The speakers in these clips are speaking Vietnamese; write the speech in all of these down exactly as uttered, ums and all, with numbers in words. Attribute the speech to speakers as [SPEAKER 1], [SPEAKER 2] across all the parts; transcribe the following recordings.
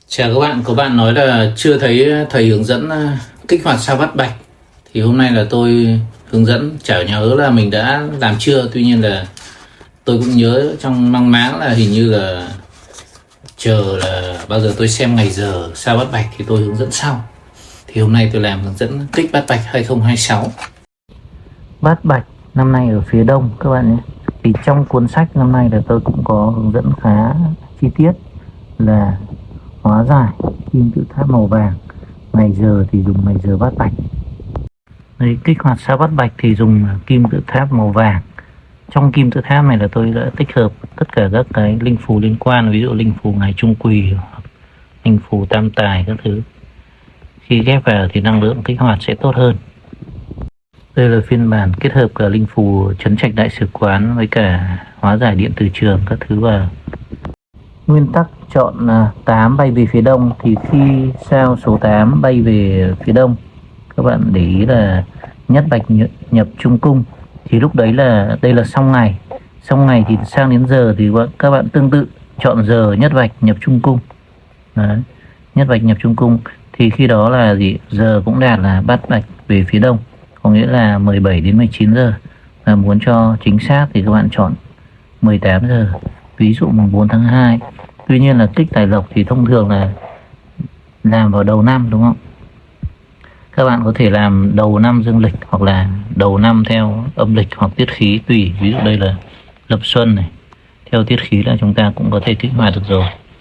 [SPEAKER 1] Chào các bạn, có bạn nói là chưa thấy thầy hướng dẫn à, kích hoạt sao bắt bạch. Thì hôm nay là tôi hướng dẫn, chả nhớ là mình đã làm chưa. Tuy nhiên là tôi cũng nhớ trong mang máng là hình như là chờ là bao giờ tôi xem ngày giờ sao bắt bạch thì tôi hướng dẫn sau. Thì hôm nay tôi làm hướng dẫn kích bắt bạch hai không hai sáu. Bát bạch năm nay ở phía đông các bạn nhé. Thì trong cuốn sách năm nay là tôi cũng có hướng dẫn khá chi tiết là hóa giải kim tự tháp màu vàng, ngày giờ thì dùng ngày giờ bát bạch. Đấy, kích hoạt sao bát bạch thì dùng kim tự tháp màu vàng. Trong kim tự tháp này là tôi đã tích hợp tất cả các cái linh phù liên quan, ví dụ linh phù ngày trung quỳ, linh phù tam tài các thứ. Khi ghép vào thì năng lượng kích hoạt sẽ tốt hơn. Đây là phiên bản kết hợp cả linh phù trấn trạch đại sứ quán với cả hóa giải điện từ trường các thứ vào. Nguyên tắc chọn tám bay về phía đông, thì khi sao số tám bay về phía đông, các bạn để ý là nhất bạch nhập trung cung, thì lúc đấy là đây là xong ngày. Xong ngày thì sang đến giờ thì các bạn tương tự chọn giờ nhất bạch nhập trung cung. Đấy, nhất bạch nhập trung cung thì khi đó là gì, giờ cũng đạt là bát bạch về phía đông, có nghĩa là mười bảy đến mười chín giờ. Và muốn cho chính xác thì các bạn chọn mười tám giờ, ví dụ mùng bốn tháng hai. Tuy nhiên là kích tài lộc thì thông thường là làm vào đầu năm, đúng không? Các bạn có thể làm đầu năm dương lịch hoặc là đầu năm theo âm lịch hoặc tiết khí tùy. Ví dụ đây là lập xuân này, theo tiết khí là chúng ta cũng có thể kích hoạt được rồi.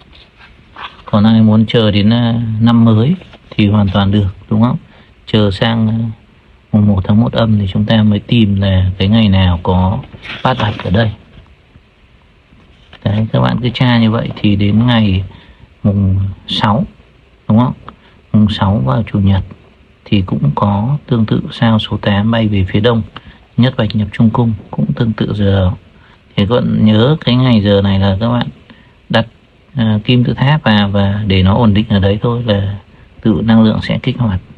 [SPEAKER 1] Còn ai muốn chờ đến năm mới thì hoàn toàn được, đúng không? Chờ sang mùng một tháng một âm thì chúng ta mới tìm là cái ngày nào có bát bạch ở đây. Đấy, các bạn cứ tra như vậy thì đến ngày mùng sáu, đúng không? Mùng sáu vào chủ nhật thì cũng có tương tự sao số tám bay về phía đông, nhất bạch nhập trung cung, cũng tương tự giờ đó. Thì các bạn nhớ cái ngày giờ này là các bạn đặt uh, kim tự tháp vào và để nó ổn định ở đấy thôi là tự năng lượng sẽ kích hoạt.